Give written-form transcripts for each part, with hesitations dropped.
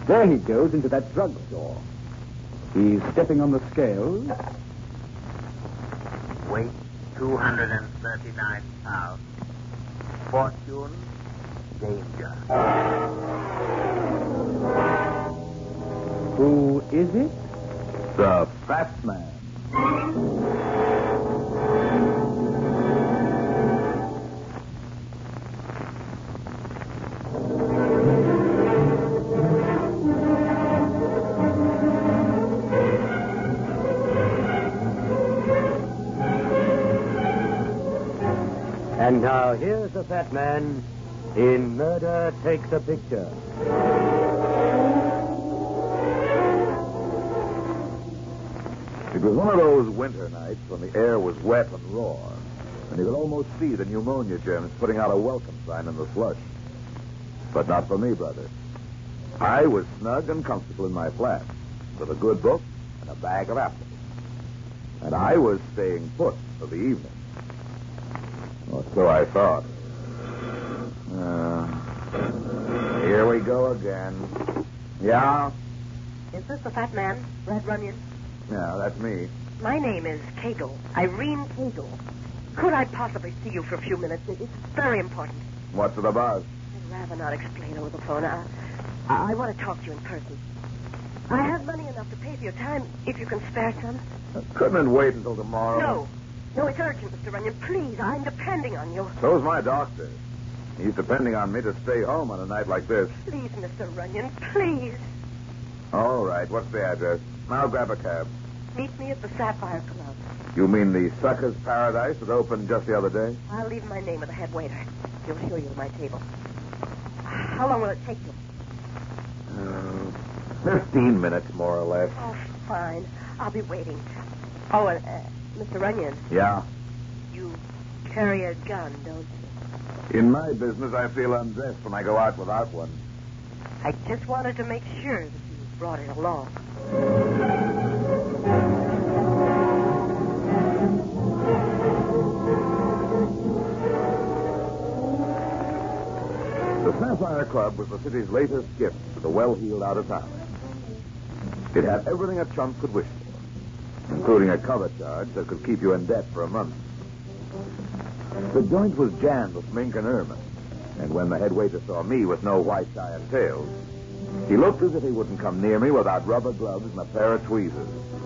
There he goes into that drugstore. He's stepping on the scales. Weight 239 pounds. Fortune, danger. Who is it? The Fat Man. And now here's the Fat Man in Murder Takes a Picture. It was one of those winter nights when the air was wet and raw, and you could almost see the pneumonia germs putting out a welcome sign in the slush. But not for me, brother. I was snug and comfortable in my flat, with a good book and a bag of apples. And I was staying put for the evening. Or so I thought. Here we go again. Yeah? Is this the Fat Man, Red Runyon? Yeah, that's me. My name is Cagle, Irene Cagle. Could I possibly see you for a few minutes? It's very important. What's it about? I'd rather not explain over the phone. I want to talk to you in person. I have money enough to pay for your time if you can spare some. Couldn't it wait until tomorrow? No, it's urgent, Mr. Runyon. Please, I'm depending on you. So's my doctor. He's depending on me to stay home on a night like this. Please, Mr. Runyon, please. All right, what's the address? I'll grab a cab. Meet me at the Sapphire Club. You mean the Sucker's Paradise that opened just the other day? I'll leave my name with the head waiter. He'll show you to my table. How long will it take you? 15 minutes, more or less. Oh, fine. I'll be waiting. Oh, Mr. Runyon. Yeah? You carry a gun, don't you? In my business, I feel undressed when I go out without one. I just wanted to make sure that you brought it along. The Sapphire Club was the city's latest gift to the well-heeled out-of-towner. It had everything a chump could wish for, including a cover charge that could keep you in debt for a month. The joint was jammed with mink and ermine, and when the head waiter saw me with no white tie and tails, he looked as if he wouldn't come near me without rubber gloves and a pair of tweezers.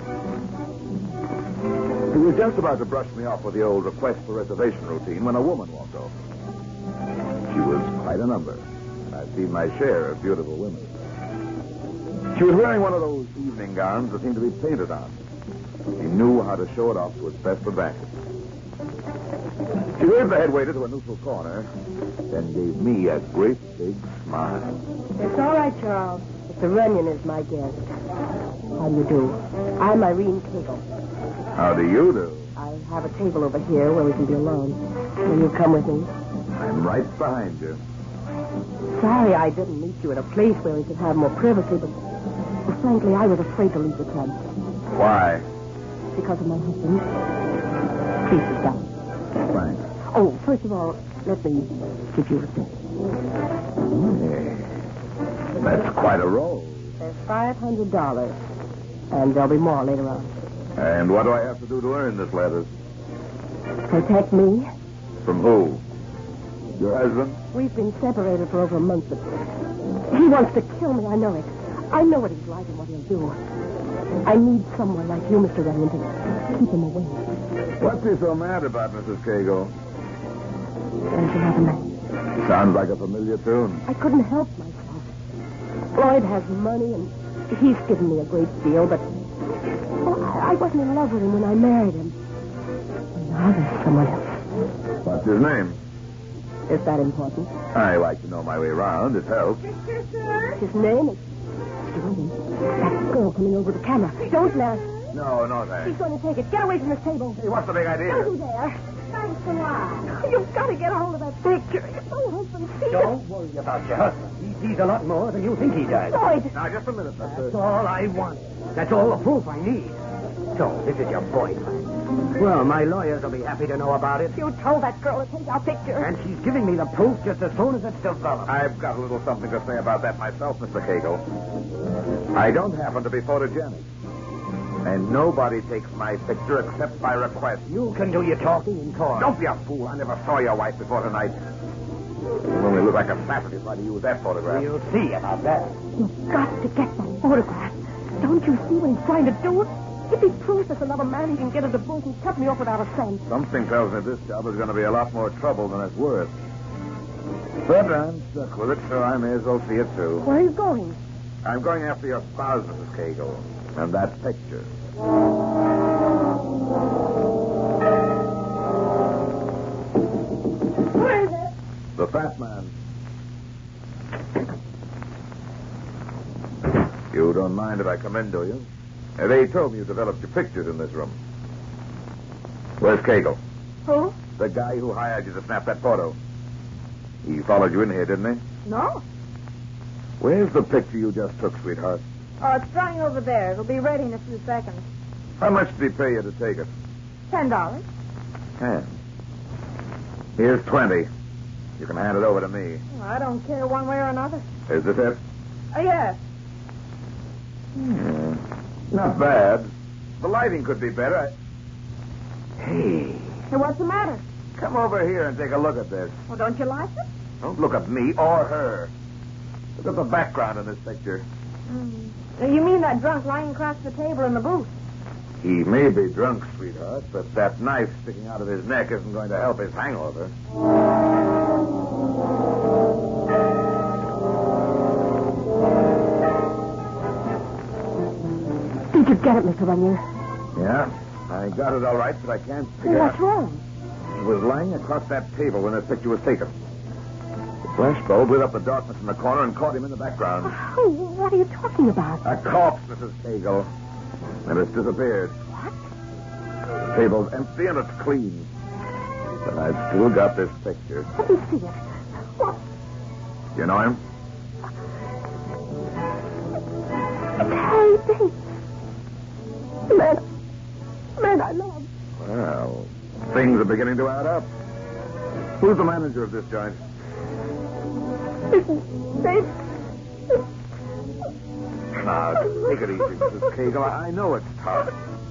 He was just about to brush me off with the old request for reservation routine when a woman walked over. She was quite a number, and I've seen my share of beautiful women. She was wearing one of those evening gowns that seemed to be painted on. She knew how to show it off to its best advantage. She waved the head waiter to a neutral corner, then gave me a great big smile. It's all right, Charles. Mr. Runyon is my guest. How do you do? I'm Irene Cagle. How do you do? I have a table over here where we can be alone. Will you come with me? I'm right behind you. Sorry I didn't meet you at a place where we could have more privacy, but frankly, I was afraid to leave the club. Why? Because of my husband. Please sit down. Thanks. Oh, first of all, let me give you a tip. Hey, that's quite a roll. There's $500, and there'll be more later on. And what do I have to do to earn this lettuce? Protect me. From who? Your husband? We've been separated for over a month, but he wants to kill me. I know it. I know what he's like and what he'll do. I need someone like you, Mr. Runyon, to keep him away. What's he so mad about, Mrs. Cagle? Don't you have a man? Sounds like a familiar tune. I couldn't help myself. Floyd has money, and he's given me a great deal, but I wasn't in love with him when I married him. Now there's someone else. What's his name? Is that important? I like to know my way around. It helps. His name is... That girl coming over the camera. Don't laugh. No, She's thanks. going to take it. Get away from this table. Hey, what's the big idea? Don't you dare. Thanks a lot. You've got to get a hold of that picture. Oh, husband, see Don't worry about your husband. He sees a lot more than you think he does. Floyd. Now, just a minute, That's all I want. That's all the proof I need. So, this is your boyfriend. Well, my lawyers will be happy to know about it. You told that girl to take our picture. And she's giving me the proof just as soon as it's developed. I've got a little something to say about that myself, Mr. Cagle. I don't happen to be photogenic. And nobody takes my picture except by request. You can do your talking in court. Don't be a fool. I never saw your wife before tonight. You'll only look like a fat if you try to use that photograph. We'll see about that. You've got to get that photograph. Don't you see what he's trying to do? If he proves there's another man, he can get into both and cut me off without a cent. Something tells me this job is going to be a lot more trouble than it's worth. But I'm stuck with it, so I may as well see it through. Where are you going? I'm going after your spouse, Mrs. Cagle, and that picture. Where is it? The fat man. You don't mind if I come in, do you? They told me you developed your pictures in this room. Where's Cagle? Who? The guy who hired you to snap that photo. He followed you in here, didn't he? No. Where's the picture you just took, sweetheart? Oh, it's drying over there. It'll be ready in a few seconds. How much did he pay you to take it? $10. 10. Here's 20. You can hand it over to me. Well, I don't care one way or another. Is this it? Yes. Not bad. The lighting could be better. Hey, Hey, what's the matter? come over here and take a look at this. Well, don't you like it? Don't look at me or her. Look at the background in this picture. You mean that drunk lying across the table in the booth? He may be drunk, sweetheart, but that knife sticking out of his neck isn't going to help his hangover. Did you get it, Mr. Runyon? Yeah, I got it all right, but I can't figure What's out. wrong? It was lying across that table when this picture was taken. The flashbulb lit up the darkness in the corner and caught him in the background. Oh, what are you talking about? A corpse, Mrs. Cagle. And it's disappeared. What? The table's empty and it's clean. But I've still got this picture. Let me see it. What? You know him? Harry Bates. The man I love. Well, things are beginning to add up. Who's the manager of this joint? Mrs. Bates. Now, take it easy, Mrs. Cagle. I know it's tough.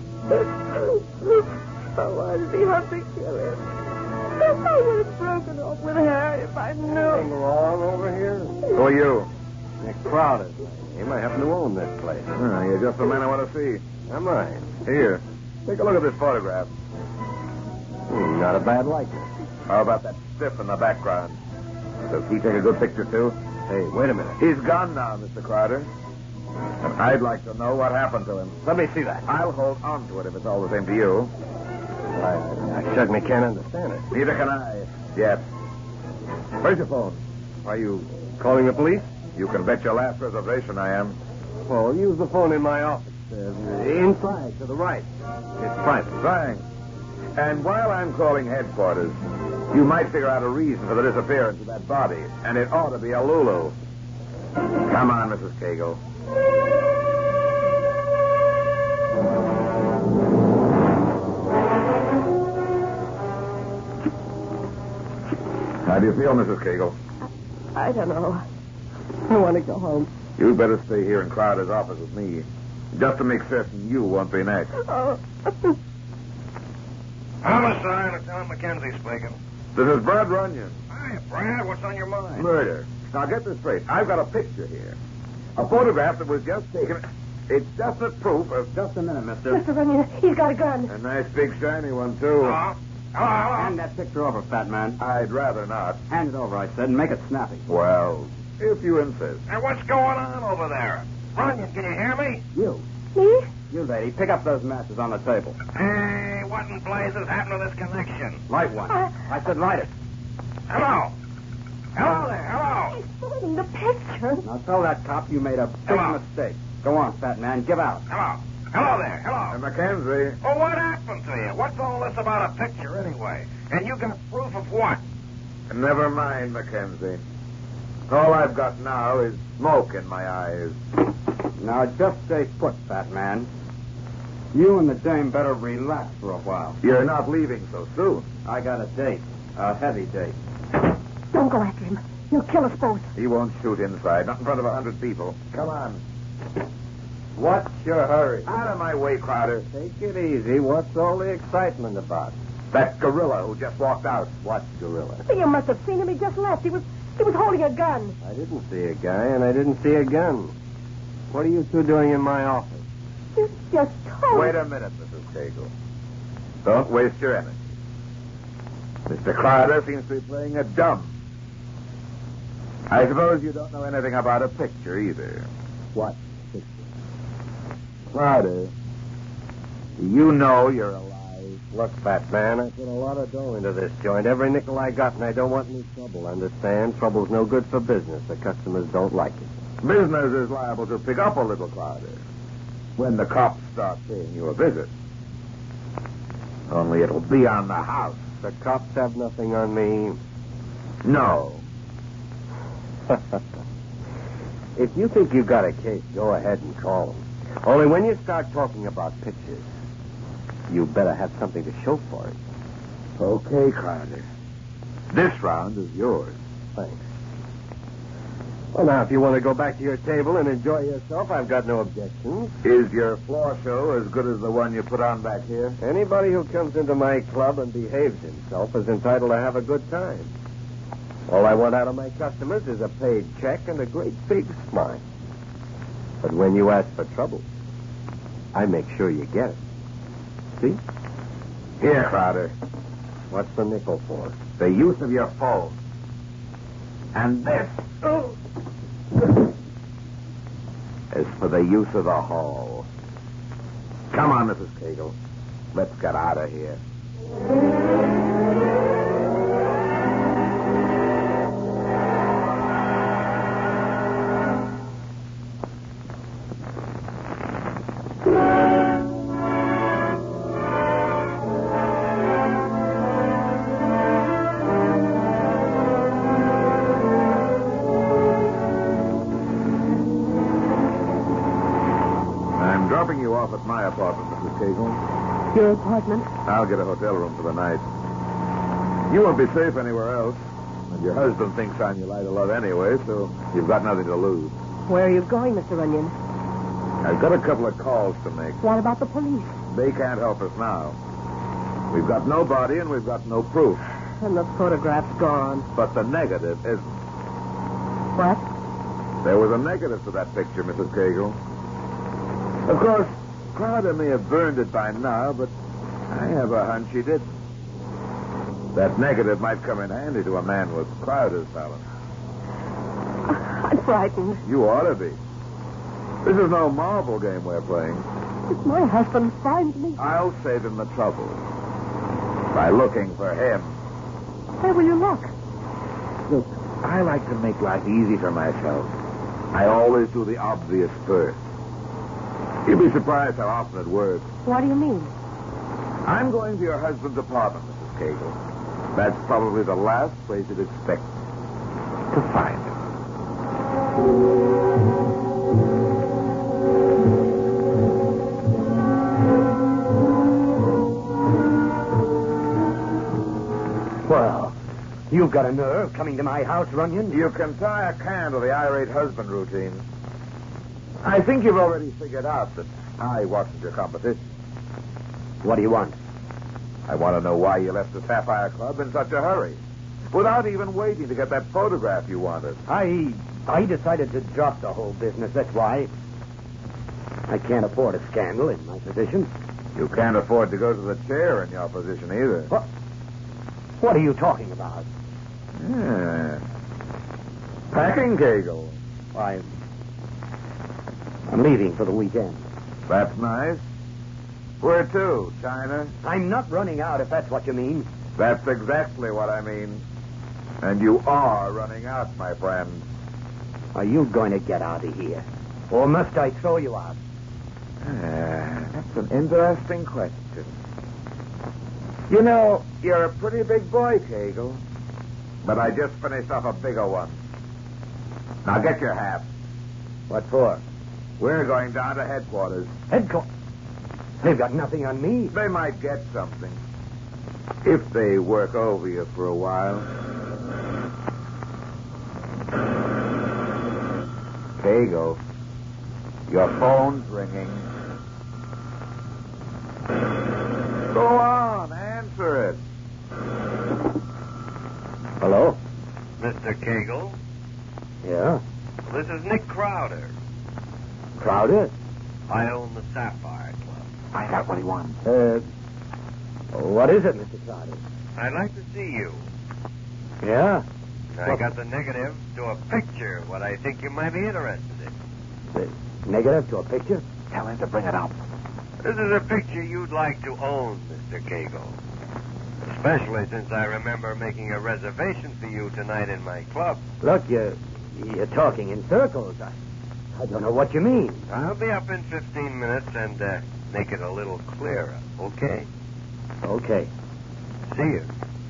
Oh, I'd be hard to kill him. I would have broken off with Harry if I knew. along over here? Who are you? Nick Crowder. You might happen to own this place. You're just the man I want to see. Am I? Here, take a look at this photograph. Not a bad likeness. How about that stiff in the background? Does he take a good picture, too? Hey, wait a minute. He's gone now, Mr. Crowder. And I'd like to know what happened to him. Let me see that. I'll hold on to it if it's all the same to you. I certainly can't understand it. Neither can I. Yet. Where's your phone? Are you calling the police? You can bet your last reservation I am. Well, use the phone in my office. Inside, to the right. It's private. Thanks. And while I'm calling headquarters, you might figure out a reason for the disappearance of that body. And it ought to be a Lulu. Come on, Mrs. Cagle. How do you feel, Mrs. Cagle? I don't know. I want to go home. You'd better stay here in Crowder's office with me, just to make certain you won't be next. Oh. Homicide, Lieutenant McKenzie speaking. This is Brad Runyon. Hi, Brad. What's on your mind? Murder. Now, get this straight. I've got a picture here. A photograph that was just taken. It's definite proof of... Just a minute, mister. Mr. Runyon, he's got a gun. A nice big shiny one, too. Hello? Hello? Hand that picture over, fat man. I'd rather not. Hand it over, I said, and make it snappy. Well, if you insist. Hey, what's going on over there? Runyon, can you hear me? You. Me? You, lady, pick up those matches on the table. Hey, what in blazes happened to this connection? Light one. I said light it. Hello? Hello there, hello? He's holding the picture. Now tell that cop you made a big Hello. mistake. Go on, fat man, give out. Hello? Hello there, hello? Mackenzie. Well, what happened to you? What's all this about a picture anyway? And you got proof of what? Never mind, Mackenzie. All I've got now is smoke in my eyes. Now just stay put, fat man. You and the dame better relax for a while. You're not leaving so soon. I got a date. A heavy date. Don't go after him. He'll kill us both. He won't shoot inside, not in front of 100 people. Come on. What's your hurry? Out of my way, Crowder. Take it easy. What's all the excitement about? That gorilla who just walked out. What gorilla? You must have seen him. He just left. He was holding a gun. I didn't see a guy, and I didn't see a gun. What are you two doing in my office? You just told Wait a minute, Mrs. Cagle. Don't waste your energy. Mr. Crowder seems to be playing a dumb. I suppose you don't know anything about a picture either. What picture? Crowder, do you know you're alive? Look, fat man, I put a lot of dough into this joint. Every nickel I got, and I don't want any trouble. Understand? Trouble's no good for business. The customers don't like it. Business is liable to pick up a little, Crowder, when the cops start paying you a visit. Only it'll be on the house. The cops have nothing on me. No. If you think you've got a case, go ahead and call them. Only when you start talking about pictures, you better have something to show for it. Okay, Crowder. This round is yours. Thanks. Well, now, if you want to go back to your table and enjoy yourself, I've got no objections. Is your floor show as good as the one you put on back here? Anybody who comes into my club and behaves himself is entitled to have a good time. All I want out of my customers is a paid check and a great big smile. But when you ask for trouble, I make sure you get it. See? Here, Crowder. What's the nickel for? The use of your phone. And this is for the use of the hall. Come on, Mrs. Cagle. Let's get out of here. Dropping you off at my apartment, Mrs. Cagle. Your apartment? I'll get a hotel room for the night. You won't be safe anywhere else. And your husband thinks on your light of love anyway, so you've got nothing to lose. Where are you going, Mr. Onion? I've got a couple of calls to make. What about the police? They can't help us now. We've got no body and we've got no proof. And the photograph's gone. But the negative isn't. What? There was a negative to that picture, Mrs. Cagle. Of course, Crowder may have burned it by now, but I have a hunch he didn't. That negative might come in handy to a man with Crowder's talent. I'm frightened. You ought to be. This is no marble game we're playing. If my husband finds me... I'll save him the trouble by looking for him. Where will you look? Look, I like to make life easy for myself. I always do the obvious first. You'd be surprised how often it works. What do you mean? I'm going to your husband's apartment, Mrs. Cagle. That's probably the last place you'd expect to find him. Well, you've got a nerve coming to my house, Runyon. You can tie a can to the irate husband routine. I think you've already figured out that I wasn't your competition. What do you want? I want to know why you left the Sapphire Club in such a hurry, without even waiting to get that photograph you wanted. I decided to drop the whole business, that's why. I can't afford a scandal in my position. You can't afford to go to the chair in your position either. What are you talking about? Yeah. Packing, Cagle. I'm leaving for the weekend. That's nice. Where to, China? I'm not running out, if that's what you mean. That's exactly what I mean. And you are running out, my friend. Are you going to get out of here? Or must I throw you out? That's an interesting question. You know, you're a pretty big boy, Cagle. But I just finished off a bigger one. Now get your hat. What for? We're going down to headquarters. They've got nothing on me. They might get something. If they work over you for a while. Kegel, your phone's ringing. Go on, answer it. Hello? Mr. Kegel, Yeah? this is Nick Crowder. Crowder? I own the Sapphire Club. Find out what he wants. What is it, Mr. Crowder? I'd like to see you. Yeah? I got the negative to a picture, what I think you might be interested in. The negative to a picture? Tell him to bring it up. This is a picture you'd like to own, Mr. Kegel. Especially since I remember making a reservation for you tonight in my club. Look, you're talking in circles. I don't know what you mean. I'll be up in 15 minutes and make it a little clearer, okay? Okay. See you.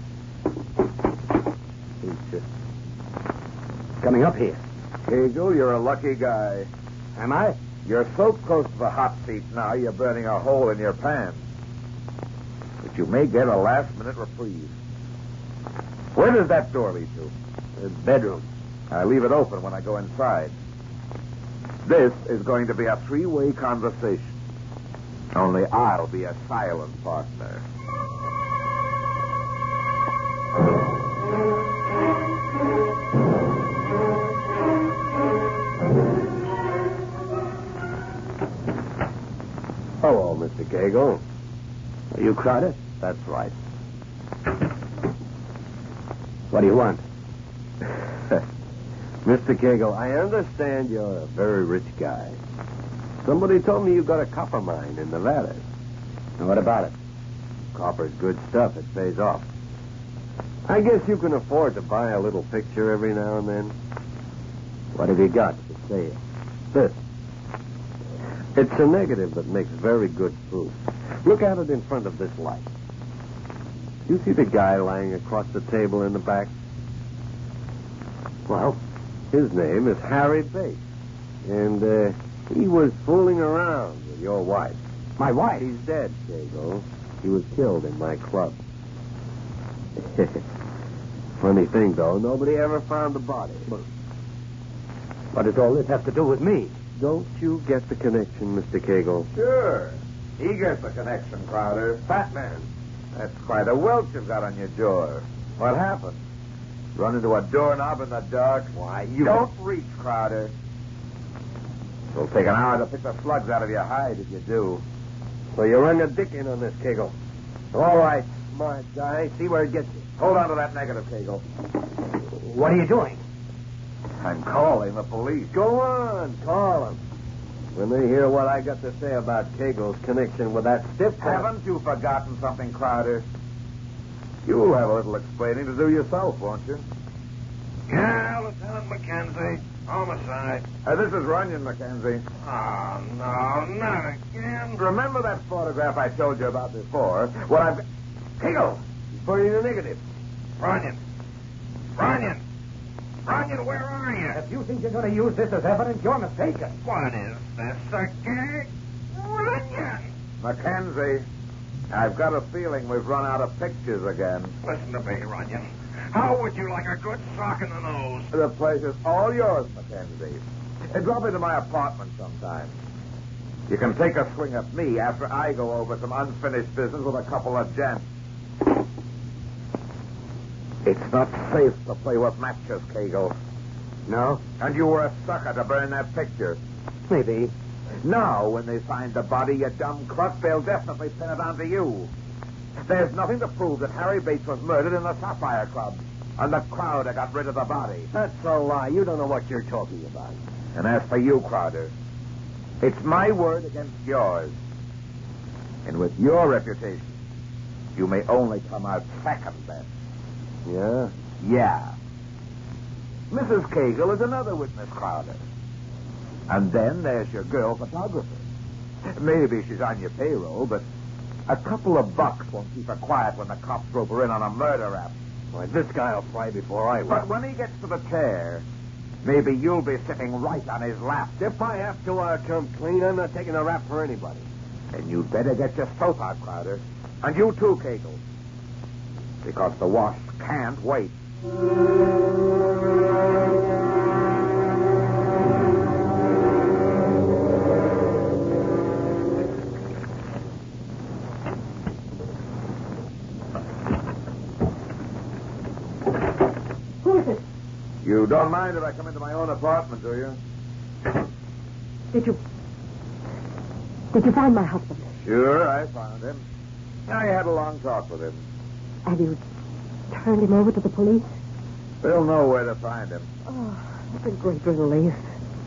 He's coming up here. Kegel, you're a lucky guy. Am I? You're so close to the hot seat now, you're burning a hole in your pants. But you may get a last-minute reprieve. Where does that door lead to? The bedroom. I leave it open when I go inside. This is going to be a three-way conversation. Only I'll be a silent partner. Hello, Mr. Kegel. Are you Crowder? That's right. What do you want? Mr. Kegel, I understand you're a very rich guy. Somebody told me you got a copper mine in Nevada. And what about it? Copper's good stuff. It pays off. I guess you can afford to buy a little picture every now and then. What have you got to say? This. It's a negative that makes very good proof. Look at it in front of this light. You see the guy lying across the table in the back? Well? His name is Harry Bates. And he was fooling around with your wife. My wife? He's dead, Kegel. He was killed in my club. Funny thing, though, nobody ever found the body. What does all this have to do with me? Don't you get the connection, Mr. Kegel? Sure. He gets the connection, Crowder. Fat man. That's quite a welt you've got on your jaw. What happened? Run into a doorknob in the dark? Why, you... Don't reach, Crowder. It'll take an hour to pick the slugs out of your hide if you do. So you run your dick in on this, Kegel. All right. Smart guy. See where it gets you. Hold on to that negative, Kegel. What are you doing? I'm calling the police. Go on, call them. When they hear what I got to say about Kegel's connection with that stiff... Haven't you forgotten something, Crowder? You'll have a little explaining to do yourself, won't you? Yeah, Lieutenant Mackenzie. Homicide. This is Runyon, Mackenzie. Oh, no, not again. Remember that photograph I told you about before? What I've... Kegel! He's putting a negative. Runyon. Runyon, where are you? If you think you're going to use this as evidence, you're mistaken. What is this, a gag? Runyon! Mackenzie, I've got a feeling we've run out of pictures again. Listen to me, Runyon. How would you like a good sock in the nose? The pleasure's all yours, Mackenzie. Drop into my apartment sometime. You can take a swing at me after I go over some unfinished business with a couple of gents. It's not safe to play with matches, Kegel. No? And you were a sucker to burn that picture. Maybe. Now, when they find the body, you dumb crust, they'll definitely pin it onto you. There's nothing to prove that Harry Bates was murdered in the Sapphire Club. And the Crowder got rid of the body. That's a lie. You don't know what you're talking about. And as for you, Crowder, it's my word against yours. And with your reputation, you may only come out second best. Yeah? Yeah. Mrs. Kegel is another witness, Crowder. And then there's your girl photographer. Maybe she's on your payroll, but a couple of bucks won't keep her quiet when the cops rope her in on a murder rap. Why, this guy'll fry before I will. But when he gets to the chair, maybe you'll be sitting right on his lap. If I have to come clean, I'm not taking a rap for anybody. And you'd better get your soap out, Crowder. And you too, Kegel. Because the wash can't wait. Who is it? You don't mind if I come into my own apartment, do you? Did you find my husband? Sure, I found him. I had a long talk with him. Have you turned him over to the police? They'll know where to find him. Oh, that's a great relief.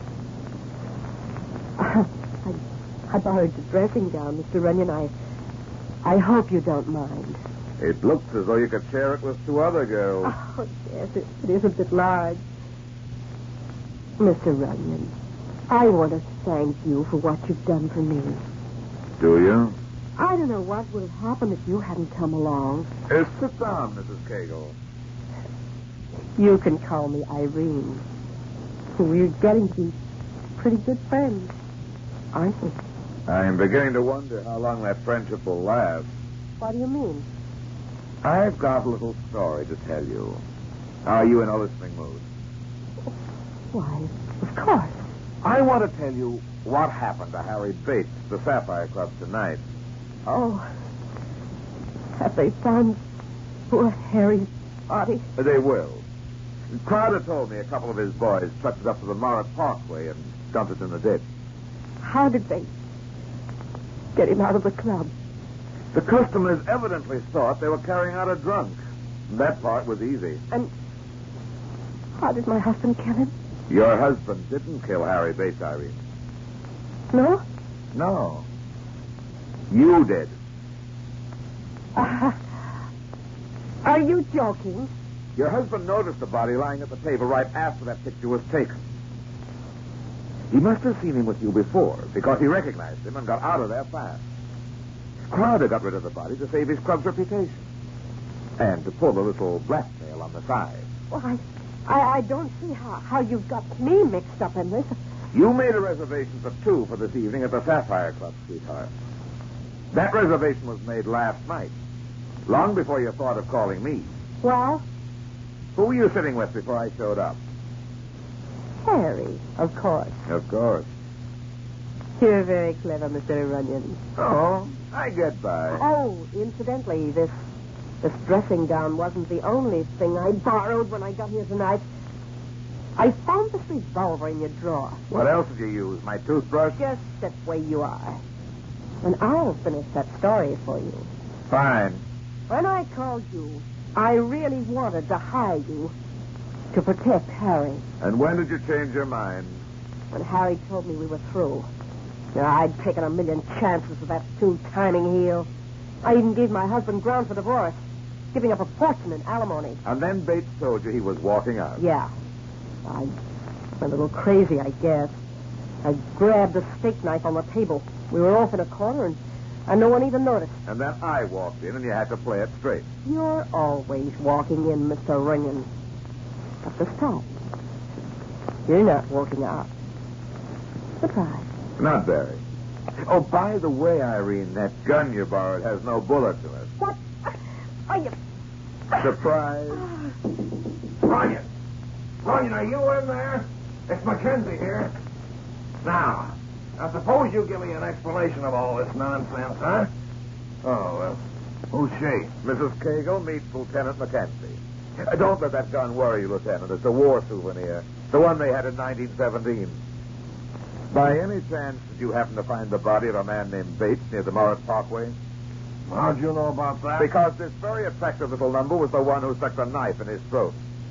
I borrowed your dressing gown, Mr. Runyon. I hope you don't mind. It looks as though you could share it with 2 other girls. Oh, yes, it is a bit large. Mr. Runyon, I want to thank you for what you've done for me. Do you? I don't know what would have happened if you hadn't come along. Sit down, Mrs. Kegel. You can call me Irene. We're getting to be pretty good friends, aren't we? I'm beginning to wonder how long that friendship will last. What do you mean? I've got a little story to tell you. Are you in a listening mood? Why, of course. I want to tell you what happened to Harry Bates, the Sapphire Club, tonight. Oh, have they found poor Harry's body? They will. Crowder told me a couple of his boys trucked it up to the Morris Parkway and dumped it in the ditch. How did they get him out of the club? The customers evidently thought they were carrying out a drunk. That part was easy. And how did my husband kill him? Your husband didn't kill Harry Bates, Irene. No? No. You did. Are you joking? Your husband noticed the body lying at the table right after that picture was taken. He must have seen him with you before, because he recognized him and got out of there fast. Crowder got rid of the body to save his club's reputation. And to pull a little blackmail on the side. Well, I don't see how you've got me mixed up in this. You made a reservation for 2 for this evening at the Sapphire Club, sweetheart. That reservation was made last night, long before you thought of calling me. Well? Who were you sitting with before I showed up? Harry, of course. Of course. You're very clever, Mr. Runyon. Oh, I get by. Oh, incidentally, this dressing gown wasn't the only thing I borrowed when I got here tonight. I found this revolver in your drawer. What else did you use? My toothbrush? Just sit where you are. And I'll finish that story for you. Fine. When I called you, I really wanted to hire you to protect Harry. And when did you change your mind? When Harry told me we were through. You know, I'd taken a million chances with that two-timing heel. I even gave my husband ground for divorce, giving up a fortune in alimony. And then Bates told you he was walking out. Yeah. I went a little crazy, I guess. I grabbed the steak knife on the table. We were off in a corner, and no one even noticed. And then I walked in, and you had to play it straight. You're always walking in, Mr. Runyon. But this time, you're not walking out. Surprise. Not very. Oh, by the way, Irene, that gun you borrowed has no bullet in it. What? Are you... Surprise. Runyon! Runyon, are you in there? It's Mackenzie here. Now, I suppose you give me an explanation of all this nonsense, huh? Oh, well, who's she? Mrs. Kegel meets Lieutenant Mackenzie. Don't let that gun worry you, Lieutenant. It's a war souvenir. The one they had in 1917. By any chance, did you happen to find the body of a man named Bates near the Morris Parkway? How'd you know about that? Because this very attractive little number was the one who stuck the knife in his throat.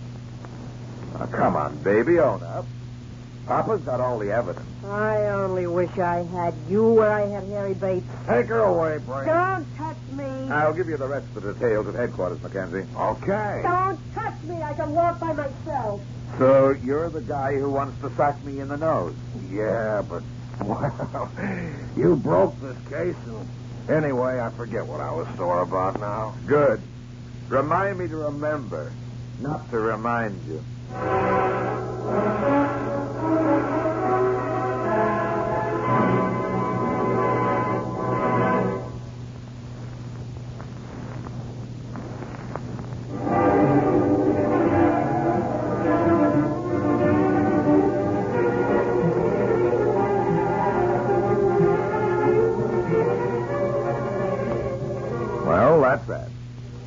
Now, come on, baby, own up. Papa's got all the evidence. I only wish I had you where I had Harry Bates. Take her away, Brain. Don't touch me. I'll give you the rest of the details at headquarters, Mackenzie. Okay. Don't touch me. I can walk by myself. So you're the guy who wants to sock me in the nose? Yeah, but, well, you broke this case, and anyway, I forget what I was sore about now. Good. Remind me to remember, not to remind you.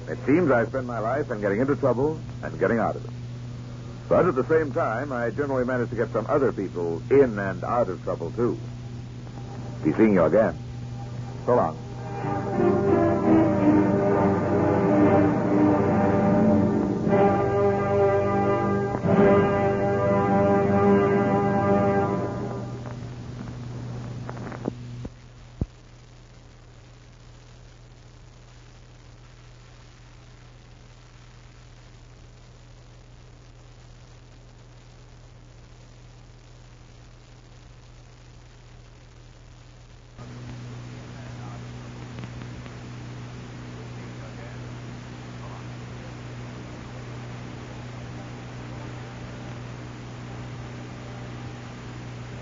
It seems I spend my life in getting into trouble and getting out of it. But at the same time, I generally manage to get some other people in and out of trouble, too. Be seeing you again. So long.